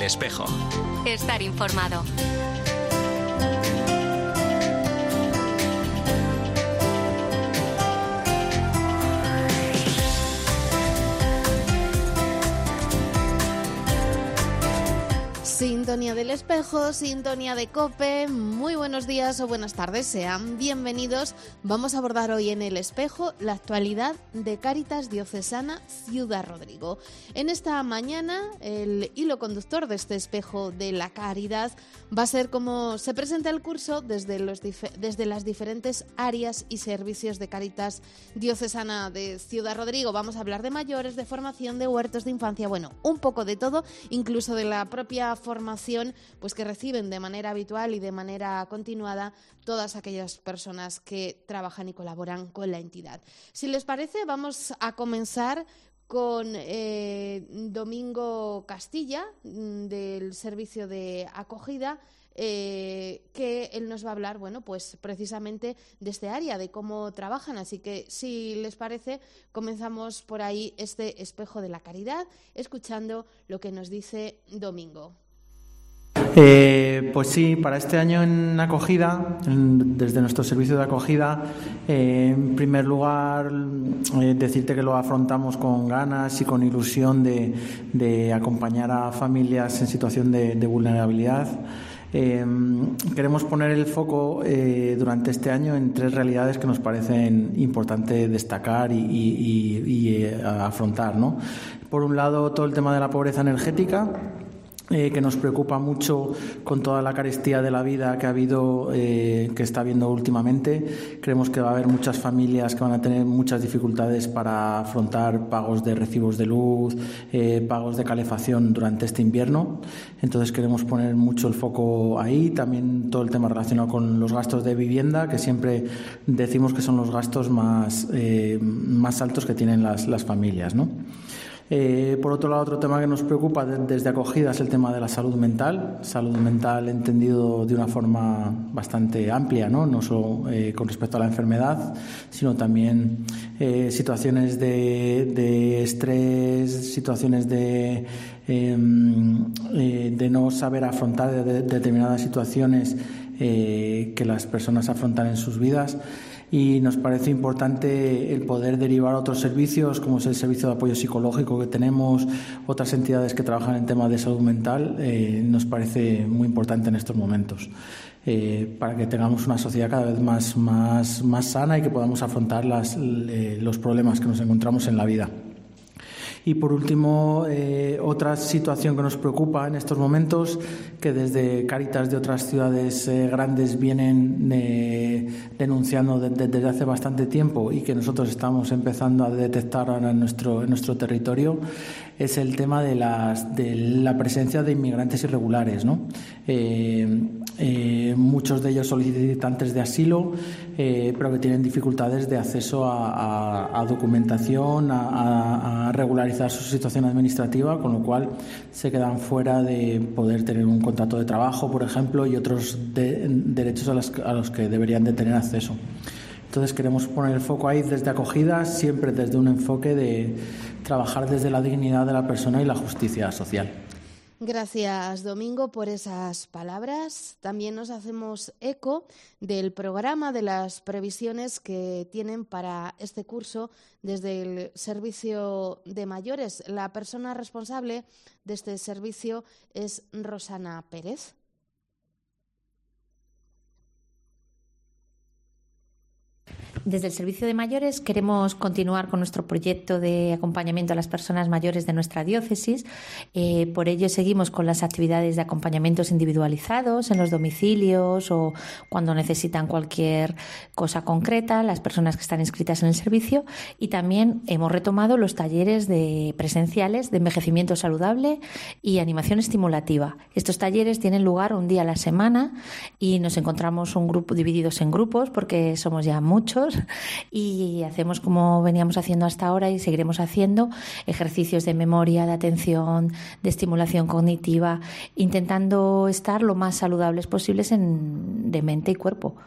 Espejo. Estar informado. Sintonía del Espejo, sintonía de COPE, muy buenos días o buenas tardes, sean bienvenidos. Vamos a abordar hoy en El Espejo la actualidad de Cáritas Diocesana Ciudad Rodrigo. En esta mañana, el hilo conductor de este Espejo de la Caridad va a ser cómo se presenta el curso desde las diferentes áreas y servicios de Cáritas Diocesana de Ciudad Rodrigo. Vamos a hablar de mayores, de formación, de huertos de infancia, bueno, un poco de todo, incluso de la propia formación pues que reciben de manera habitual y de manera continuada todas aquellas personas que trabajan y colaboran con la entidad. Si les parece, vamos a comenzar con Domingo Castilla, del servicio de acogida, que él nos va a hablar, bueno, pues precisamente de este área, de cómo trabajan. Así que, si les parece, comenzamos por ahí este Espejo de la Caridad, escuchando lo que nos dice Domingo. Pues sí, para este año en acogida, desde nuestro servicio de acogida, en primer lugar, decirte que lo afrontamos con ganas y con ilusión de acompañar a familias en situación de vulnerabilidad. Queremos poner el foco durante este año en tres realidades que nos parecen importante destacar y afrontar, ¿no? Por un lado, todo el tema de la pobreza energética, que nos preocupa mucho con toda la carestía de la vida que ha habido, que está habiendo últimamente. Creemos que va a haber muchas familias que van a tener muchas dificultades para afrontar pagos de recibos de luz, pagos de calefacción durante este invierno. Entonces queremos poner mucho el foco ahí. También todo el tema relacionado con los gastos de vivienda, que siempre decimos que son los gastos más altos que tienen las familias, ¿no? Por otro lado, otro tema que nos preocupa desde acogida es el tema de la salud mental entendido de una forma bastante amplia, no solo con respecto a la enfermedad, sino también situaciones de estrés, situaciones de no saber afrontar determinadas situaciones que las personas afrontan en sus vidas. Y nos parece importante el poder derivar a otros servicios, como es el servicio de apoyo psicológico que tenemos, otras entidades que trabajan en temas de salud mental. Nos parece muy importante en estos momentos, para que tengamos una sociedad cada vez más sana y que podamos afrontar los problemas que nos encontramos en la vida. Y por último, otra situación que nos preocupa en estos momentos, que desde Cáritas de otras ciudades grandes vienen denunciando desde hace bastante tiempo y que nosotros estamos empezando a detectar ahora en nuestro territorio, es el tema de la presencia de inmigrantes irregulares, ¿no? Muchos de ellos solicitantes de asilo, pero que tienen dificultades de acceso a documentación, a regularizar su situación administrativa, con lo cual se quedan fuera de poder tener un contrato de trabajo, por ejemplo, y otros derechos a los que deberían de tener acceso. Entonces queremos poner el foco ahí desde acogida, siempre desde un enfoque de trabajar desde la dignidad de la persona y la justicia social. Gracias, Domingo, por esas palabras. También nos hacemos eco del programa, de las previsiones que tienen para este curso desde el servicio de mayores. La persona responsable de este servicio es Rosana Pérez. Desde el Servicio de Mayores queremos continuar con nuestro proyecto de acompañamiento a las personas mayores de nuestra diócesis. Por ello seguimos con las actividades de acompañamientos individualizados en los domicilios o cuando necesitan cualquier cosa concreta, las personas que están inscritas en el servicio. Y también hemos retomado los talleres presenciales de envejecimiento saludable y animación estimulativa. Estos talleres tienen lugar un día a la semana y nos encontramos divididos en grupos porque somos ya muchos. Y hacemos, como veníamos haciendo hasta ahora y seguiremos haciendo, ejercicios de memoria, de atención, de estimulación cognitiva, intentando estar lo más saludables posibles de mente y cuerpo.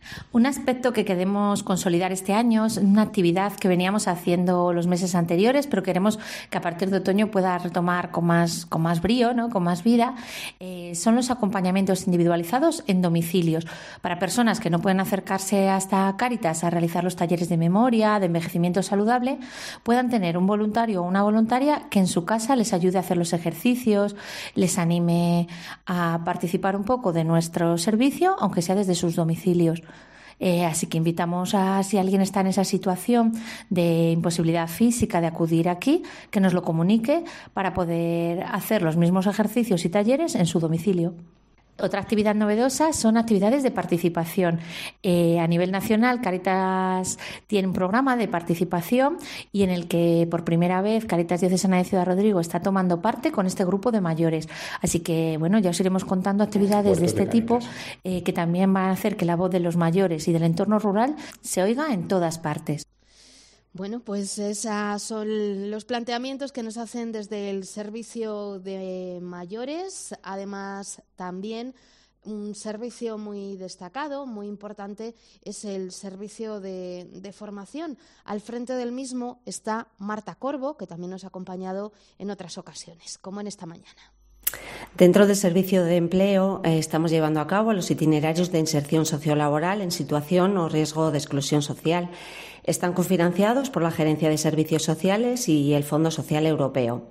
Un aspecto que queremos consolidar este año es una actividad que veníamos haciendo los meses anteriores, pero queremos que a partir de otoño pueda retomar con más brío, ¿no? Con más vida. Son los acompañamientos individualizados en domicilios para personas que no pueden acercarse hasta Cáritas a realizar los talleres de memoria, de envejecimiento saludable, puedan tener un voluntario o una voluntaria que en su casa les ayude a hacer los ejercicios, les anime a participar un poco de nuestro servicio, aunque sea desde sus domicilios. Así que invitamos a, si alguien está en esa situación de imposibilidad física de acudir aquí, que nos lo comunique para poder hacer los mismos ejercicios y talleres en su domicilio. Otra actividad novedosa son actividades de participación. A nivel nacional, Cáritas tiene un programa de participación y en el que por primera vez Cáritas Diocesana de Ciudad Rodrigo está tomando parte con este grupo de mayores. Así que, bueno, ya os iremos contando actividades de este tipo que también van a hacer que la voz de los mayores y del entorno rural se oiga en todas partes. Bueno, pues esos son los planteamientos que nos hacen desde el servicio de mayores. Además, también un servicio muy destacado, muy importante, es el servicio de formación. Al frente del mismo está Marta Corbo, que también nos ha acompañado en otras ocasiones, como en esta mañana. Dentro del servicio de empleo estamos llevando a cabo los itinerarios de inserción sociolaboral en situación o riesgo de exclusión social. Están cofinanciados por la Gerencia de Servicios Sociales y el Fondo Social Europeo.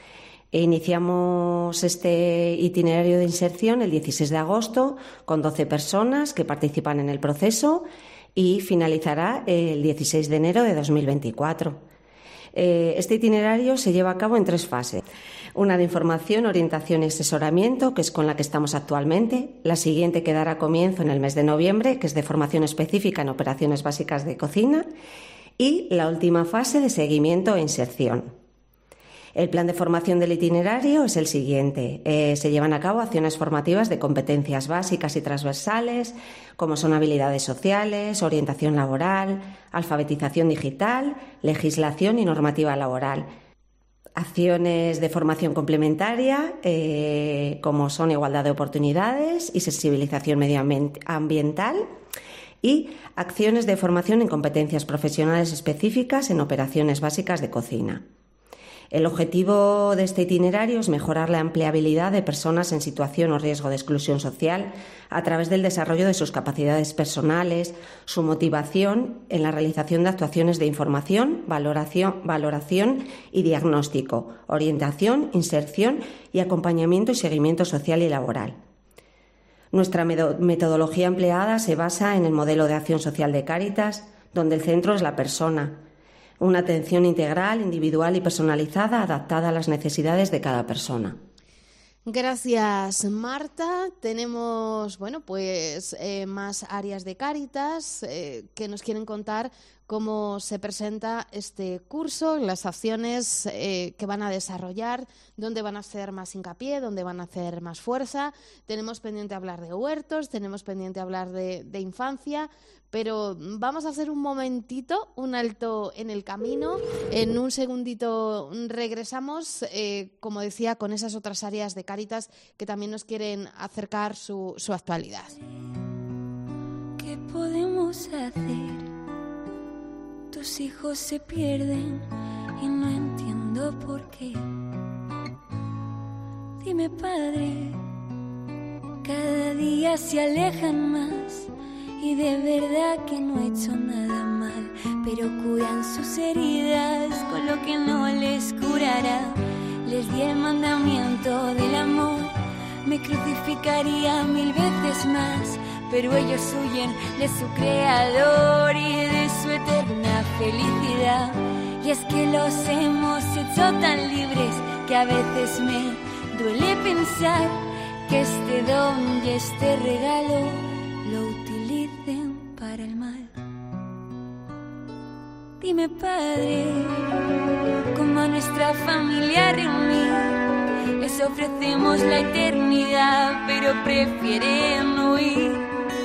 Iniciamos este itinerario de inserción el 16 de agosto con 12 personas que participan en el proceso y finalizará el 16 de enero de 2024. Este itinerario se lleva a cabo en 3 fases. Una de información, orientación y asesoramiento, que es con la que estamos actualmente. La siguiente que dará comienzo en el mes de noviembre, que es de formación específica en operaciones básicas de cocina. Y la última fase de seguimiento e inserción. El plan de formación del itinerario es el siguiente. Se llevan a cabo acciones formativas de competencias básicas y transversales, como son habilidades sociales, orientación laboral, alfabetización digital, legislación y normativa laboral. Acciones de formación complementaria, como son igualdad de oportunidades y sensibilización medioambiental, y acciones de formación en competencias profesionales específicas en operaciones básicas de cocina. El objetivo de este itinerario es mejorar la empleabilidad de personas en situación o riesgo de exclusión social a través del desarrollo de sus capacidades personales, su motivación en la realización de actuaciones de información, valoración y diagnóstico, orientación, inserción y acompañamiento y seguimiento social y laboral. Nuestra metodología empleada se basa en el modelo de acción social de Cáritas, donde el centro es la persona. Una atención integral, individual y personalizada, adaptada a las necesidades de cada persona. Gracias, Marta. Tenemos, más áreas de Cáritas que nos quieren contar cómo se presenta este curso, las acciones que van a desarrollar, dónde van a hacer más hincapié, dónde van a hacer más fuerza. Tenemos pendiente hablar de huertos, tenemos pendiente hablar de infancia, pero vamos a hacer un momentito, un alto en el camino. En un segundito regresamos, como decía, con esas otras áreas de Cáritas que también nos quieren acercar su actualidad. ¿Qué podemos hacer? Tus hijos se pierden y no entiendo por qué. Dime, Padre, cada día se alejan más y de verdad que no he hecho nada mal, pero curan sus heridas con lo que no les curará. Les di el mandamiento del amor, me crucificaría 1000 veces más, pero ellos huyen de su creador y de su eterna felicidad. Y es que los hemos hecho tan libres que a veces me duele pensar que este don y este regalo lo utilicen para el mal. Dime, Padre, cómo a nuestra familia reunir, les ofrecemos la eternidad, pero prefieren huir.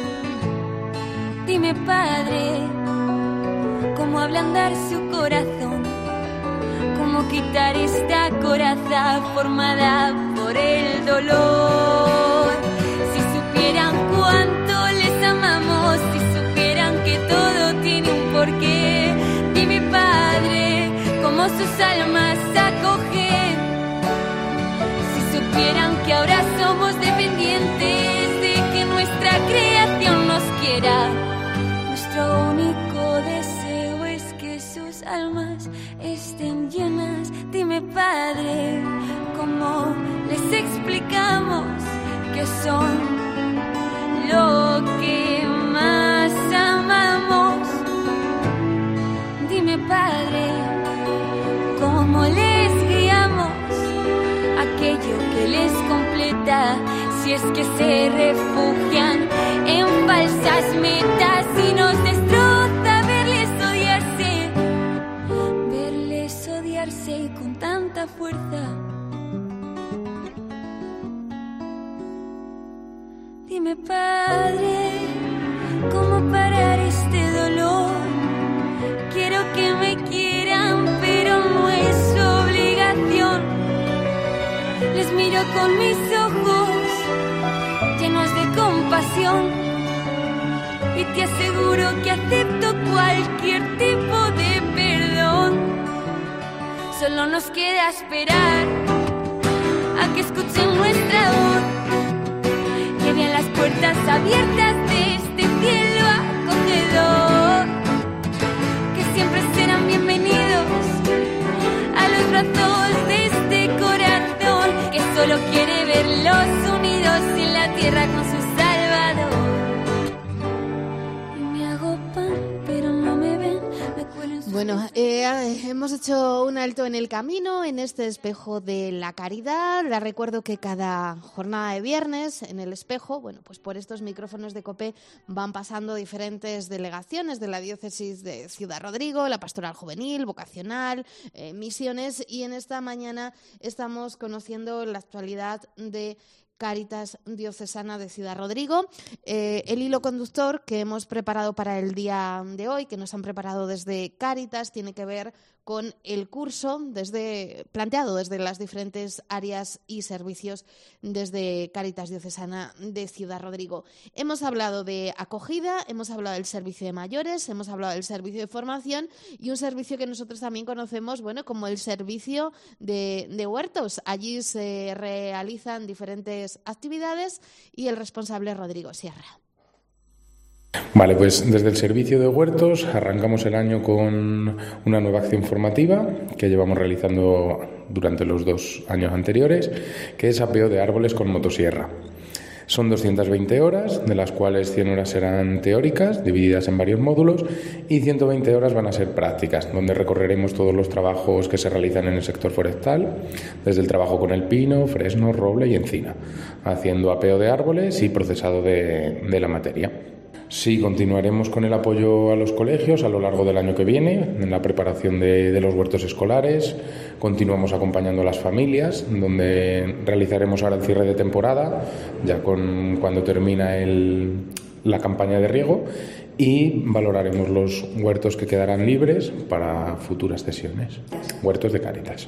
Dime, Padre, cómo ablandar su corazón, cómo quitar esta coraza formada por el dolor. Si supieran cuánto les amamos, si supieran sus almas acoger. Si supieran que ahora somos dependientes de que nuestra creación nos quiera. Nuestro único deseo es que sus almas estén llenas. Dime, Padre, ¿cómo les explicamos que son lo que más amamos? Dime, Padre, ¿cómo les guiamos aquello que les completa? Si es que se refugian en falsas metas y nos destroza verles odiarse y con tanta fuerza. Dime, Padre, ¿cómo parar este dolor? Quiero que me quieran, pero no es obligación. Les miro con mis ojos llenos de compasión y te aseguro que acepto cualquier tipo de perdón. Solo nos queda esperar a que escuchen nuestra voz, que vean las puertas abiertas de este cielo acogedor, que siempre serán bienvenidos a los brazos de este corazón que solo quiere verlos unidos en la tierra con su Salvador. Y me hago pan, pero no me ven, me cuelen sus... Bueno, hemos hecho un alto en el camino en este espejo de la caridad. Les recuerdo que cada jornada de viernes en el espejo, bueno, pues por estos micrófonos de COPE van pasando diferentes delegaciones de la diócesis de Ciudad Rodrigo, la pastoral juvenil, vocacional, misiones, y en esta mañana estamos conociendo la actualidad de Cáritas Diocesana de Ciudad Rodrigo. El hilo conductor que hemos preparado para el día de hoy, que nos han preparado desde Cáritas, tiene que ver con el curso planteado desde las diferentes áreas y servicios desde Cáritas Diocesana de Ciudad Rodrigo. Hemos hablado de acogida, hemos hablado del servicio de mayores, hemos hablado del servicio de formación y un servicio que nosotros también conocemos, bueno, como el servicio de huertos. Allí se realizan diferentes actividades y el responsable es Rodrigo Sierra. Vale, pues desde el servicio de huertos arrancamos el año con una nueva acción formativa que llevamos realizando durante los 2 años anteriores, que es apeo de árboles con motosierra. Son 220 horas, de las cuales 100 horas serán teóricas, divididas en varios módulos, y 120 horas van a ser prácticas, donde recorreremos todos los trabajos que se realizan en el sector forestal, desde el trabajo con el pino, fresno, roble y encina, haciendo apeo de árboles y procesado de la materia. Sí, continuaremos con el apoyo a los colegios a lo largo del año que viene, en la preparación de los huertos escolares. Continuamos acompañando a las familias, donde realizaremos ahora el cierre de temporada, ya cuando termina la campaña de riego, y valoraremos los huertos que quedarán libres para futuras cesiones. Huertos de Cáritas.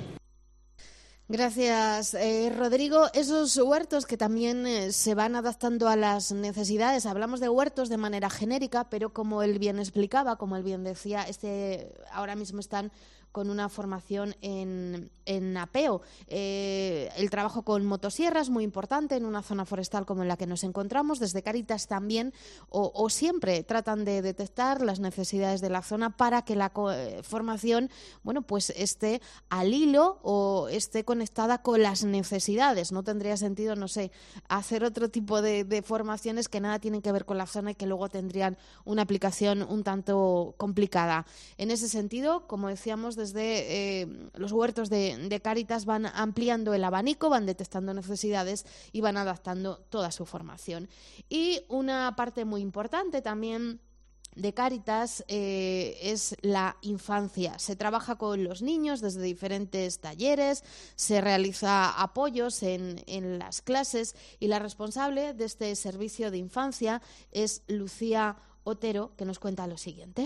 Gracias, Rodrigo. Esos huertos que también se van adaptando a las necesidades. Hablamos de huertos de manera genérica, pero como él bien explicaba, como él bien decía, ahora mismo están con una formación en apeo. El trabajo con motosierra es muy importante en una zona forestal como en la que nos encontramos. Desde Cáritas también o siempre tratan de detectar las necesidades de la zona para que la formación, bueno, pues esté al hilo o esté conectada con las necesidades. No tendría sentido, no sé, hacer otro tipo de formaciones que nada tienen que ver con la zona y que luego tendrían una aplicación un tanto complicada. En ese sentido, como decíamos, desde los huertos de Cáritas van ampliando el abanico, van detectando necesidades y van adaptando toda su formación. Y una parte muy importante también de Cáritas es la infancia. Se trabaja con los niños desde diferentes talleres, se realiza apoyos en las clases y la responsable de este servicio de infancia es Lucía Otero, que nos cuenta lo siguiente.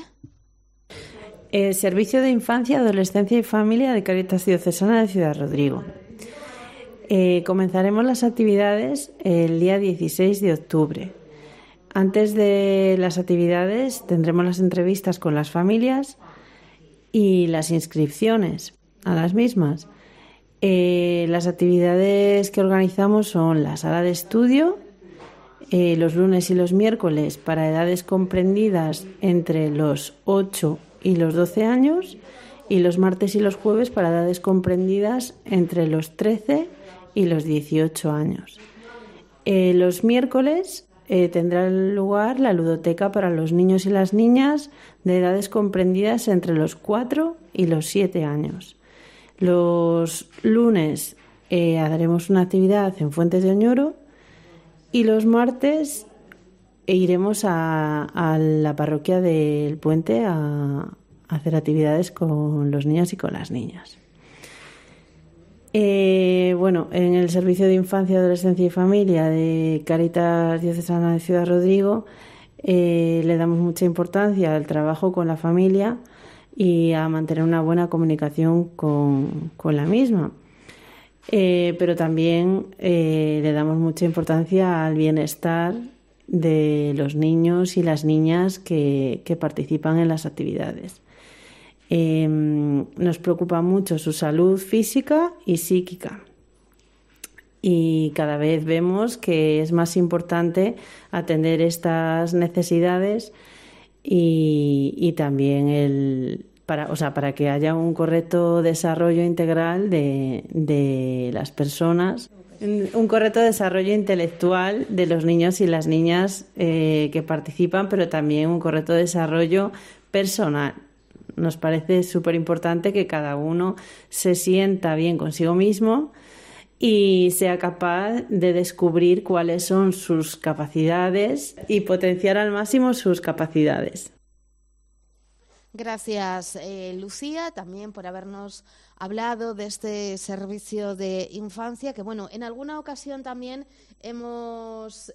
Servicio de Infancia, Adolescencia y Familia de Cáritas Diocesana de Ciudad Rodrigo. Comenzaremos las actividades el día 16 de octubre. Antes de las actividades tendremos las entrevistas con las familias y las inscripciones. las mismas. Las actividades que organizamos son la sala de estudio, los lunes y los miércoles para edades comprendidas entre los 8 y los 12 años, y los martes y los jueves para edades comprendidas entre los 13 y los 18 años. Los miércoles tendrá lugar la ludoteca para los niños y las niñas de edades comprendidas entre los 4 y los 7 años. Los lunes haremos una actividad en Fuentes de Oñoro, y los martes iremos a la parroquia del Puente a hacer actividades con los niños y con las niñas. En el Servicio de Infancia, Adolescencia y Familia de Cáritas Diocesana de Ciudad Rodrigo le damos mucha importancia al trabajo con la familia y a mantener una buena comunicación con la misma. Pero también le damos mucha importancia al bienestar de los niños y las niñas que participan en las actividades. Nos preocupa mucho su salud física y psíquica, y cada vez vemos que es más importante atender estas necesidades y también para que haya un correcto desarrollo integral de las personas, un correcto desarrollo intelectual de los niños y las niñas que participan, pero también un correcto desarrollo personal. Nos parece súper importante que cada uno se sienta bien consigo mismo y sea capaz de descubrir cuáles son sus capacidades y potenciar al máximo sus capacidades. Gracias, Lucía, también por habernos hablado de este servicio de infancia que, en alguna ocasión también hemos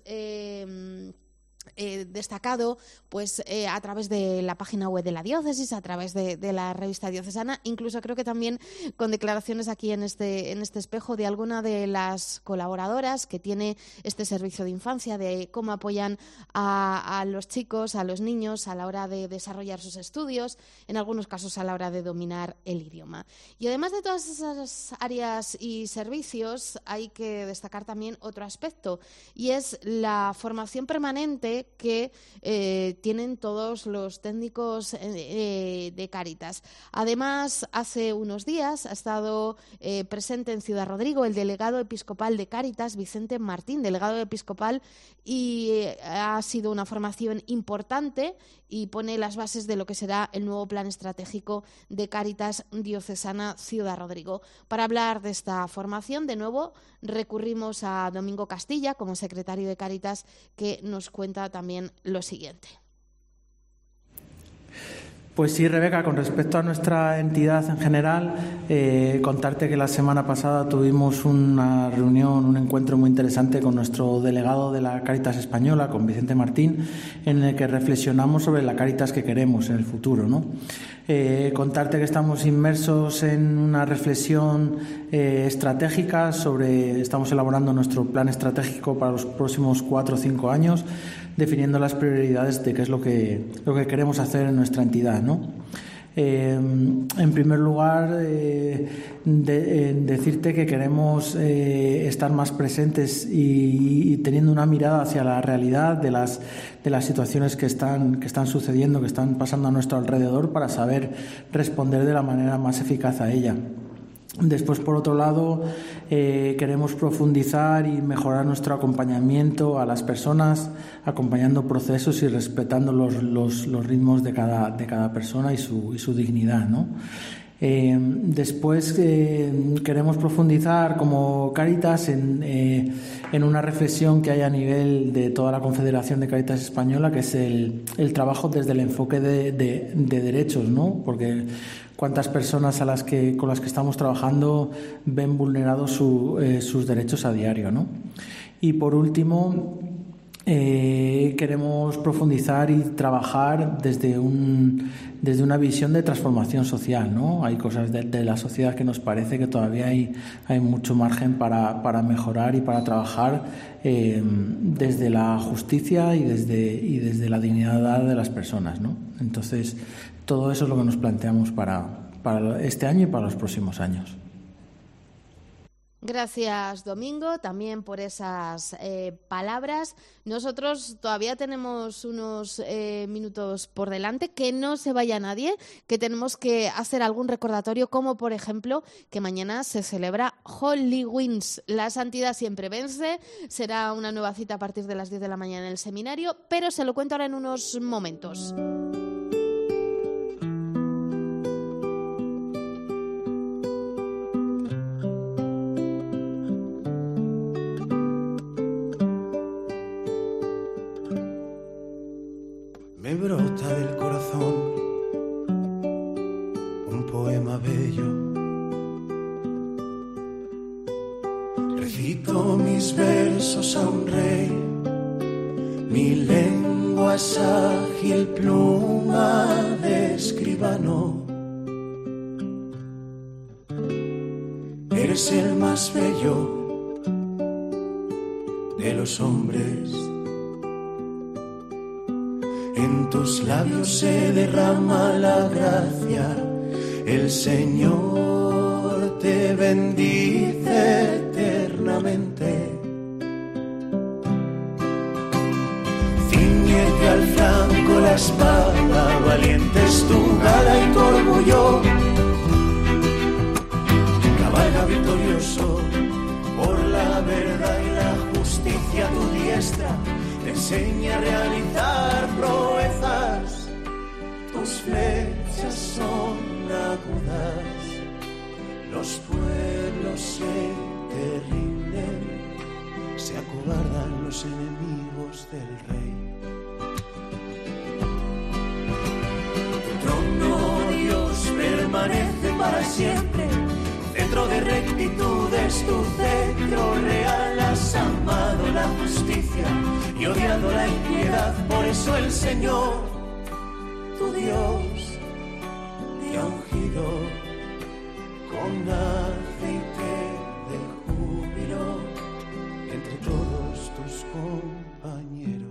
destacado a través de la página web de la diócesis, a través de la revista diocesana, incluso creo que también con declaraciones aquí en este espejo de alguna de las colaboradoras que tiene este servicio de infancia, de cómo apoyan a los chicos, a los niños a la hora de desarrollar sus estudios, en algunos casos a la hora de dominar el idioma. Y además de todas esas áreas y servicios, hay que destacar también otro aspecto, y es la formación permanente que tienen todos los técnicos de Cáritas. Además, hace unos días ha estado presente en Ciudad Rodrigo el delegado episcopal de Cáritas, Vicente Martín, delegado episcopal, y ha sido una formación importante y pone las bases de lo que será el nuevo plan estratégico de Cáritas Diocesana Ciudad Rodrigo. Para hablar de esta formación, de nuevo, recurrimos a Domingo Castilla como secretario de Cáritas, que nos cuenta también lo siguiente. Pues sí, Rebeca, con respecto a nuestra entidad en general, contarte que la semana pasada tuvimos una reunión, un encuentro muy interesante con nuestro delegado de la Cáritas Española, con Vicente Martín, en el que reflexionamos sobre la Cáritas que queremos en el futuro, ¿no? Contarte que estamos inmersos en una reflexión estratégica estamos elaborando nuestro plan estratégico para los próximos 4 o 5 años, definiendo las prioridades de qué es lo que queremos hacer en nuestra entidad, ¿no? En primer lugar, decirte que queremos estar más presentes y teniendo una mirada hacia la realidad de las situaciones que están sucediendo, que están pasando a nuestro alrededor, para saber responder de la manera más eficaz a ella. Después, por otro lado, queremos profundizar y mejorar nuestro acompañamiento a las personas, acompañando procesos y respetando los ritmos de cada persona y su dignidad, ¿no? Después queremos profundizar como Cáritas en una reflexión que hay a nivel de toda la Confederación de Cáritas Española, que es el trabajo desde el enfoque de derechos, ¿no? Porque cuántas personas con las que estamos trabajando ven vulnerados sus derechos a diario, ¿no? Y por último, queremos profundizar y trabajar desde una visión de transformación social, ¿no? Hay cosas de la sociedad que nos parece que todavía hay mucho margen para mejorar y para trabajar desde la justicia y desde la dignidad de las personas, ¿no? Entonces, todo eso es lo que nos planteamos para para este año y para los próximos años. Gracias, Domingo, también por esas palabras. Nosotros todavía tenemos unos minutos por delante, que no se vaya nadie, que tenemos que hacer algún recordatorio, como por ejemplo que mañana se celebra Halloween. La santidad siempre vence, será una nueva cita a partir de las 10 de la mañana en el seminario, pero se lo cuento ahora en unos momentos. Me brota del corazón un poema bello. Recito mis versos a un rey, mi lengua es ágil pluma de escribano. Eres el más bello de los hombres. En tus labios se derrama la gracia, el Señor te bendice eternamente. Cíñete al flanco la espada, valiente es tu gala y tu orgullo. Cabalga victorioso por la verdad y la justicia, tu diestra te enseña a realizar proezas, tus flechas son agudas, los pueblos se te rinden, se acobardan los enemigos del rey. Tu trono, Dios, permanece para siempre, centro de rectitud es tu centro real, has amado la justicia y odiado la impiedad, por eso el Señor, tu Dios, te ha ungido con aceite de júbilo entre todos tus compañeros.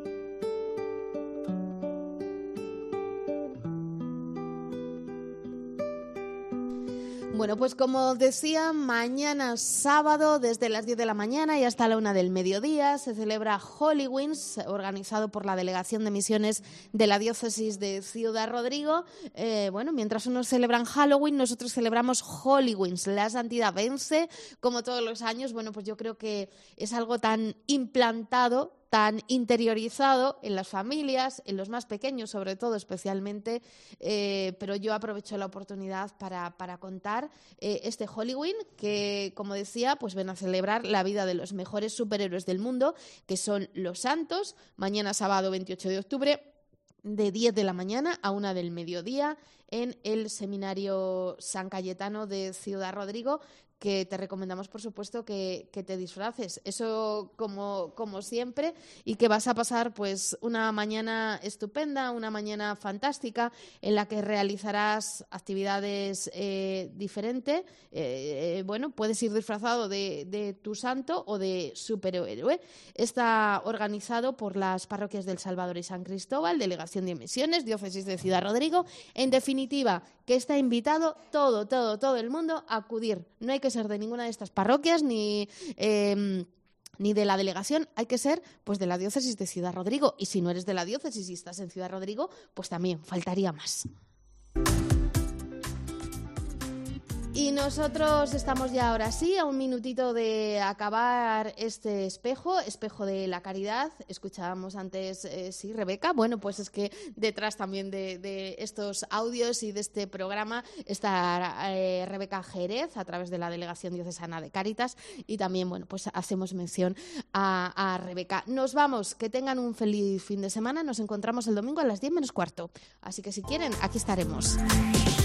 Bueno, pues como decía, mañana sábado desde las 10 de la mañana y hasta la 1 del mediodía se celebra Halloween, organizado por la Delegación de Misiones de la Diócesis de Ciudad Rodrigo. Bueno, mientras unos celebran Halloween, nosotros celebramos Halloween. La santidad vence, como todos los años. Bueno, pues yo creo que es algo tan implantado, tan interiorizado en las familias, en los más pequeños sobre todo especialmente, pero yo aprovecho la oportunidad para contar este Halloween que, como decía, pues ven a celebrar la vida de los mejores superhéroes del mundo, que son los santos, mañana sábado 28 de octubre, de 10 de la mañana a 1 del mediodía en el Seminario San Cayetano de Ciudad Rodrigo, que te recomendamos, por supuesto, que te disfraces. Eso como siempre, y que vas a pasar pues una mañana estupenda, una mañana fantástica, en la que realizarás actividades diferentes. Bueno, puedes ir disfrazado de tu santo o de superhéroe. Está organizado por las parroquias del Salvador y San Cristóbal, Delegación de Misiones, Diócesis de Ciudad Rodrigo. En definitiva, que está invitado todo el mundo a acudir. No hay que ser de ninguna de estas parroquias ni de la delegación, hay que ser pues de la Diócesis de Ciudad Rodrigo. Y si no eres de la diócesis y estás en Ciudad Rodrigo, pues también faltaría más. Y nosotros estamos ya ahora sí a un minutito de acabar este espejo de la caridad. Escuchábamos antes, sí, Rebeca. Bueno, pues es que detrás también de estos audios y de este programa está Rebeca Jerez, a través de la Delegación Diocesana de Cáritas. Y también, bueno, pues hacemos mención a Rebeca. Nos vamos, que tengan un feliz fin de semana. Nos encontramos el domingo a las 10 menos cuarto. Así que si quieren, aquí estaremos.